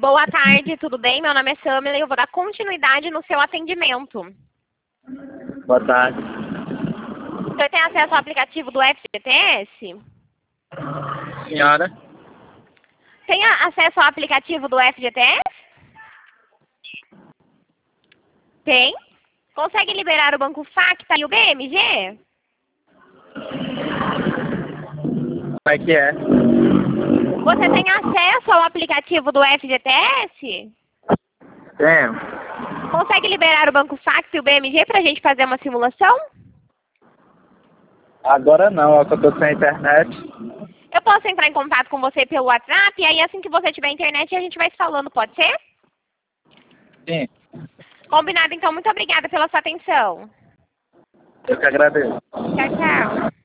Boa tarde, tudo bem? Meu nome é Samila e eu vou dar continuidade no seu atendimento. Boa tarde. Você tem acesso ao aplicativo do FGTS? Senhora? Tem acesso ao aplicativo do FGTS? Tem? Consegue liberar o Banco Facta e o BMG? Como é que é? Você tem acesso ao aplicativo do FGTS? Tenho. Consegue liberar o Banco Facta e o BMG para a gente fazer uma simulação? Agora não, é que eu tô sem internet. Eu posso entrar em contato com você pelo WhatsApp e aí assim que você tiver internet a gente vai se falando, pode ser? Sim, Combinado, então. Muito obrigada pela sua atenção. eu que agradeço. Tchau, tchau.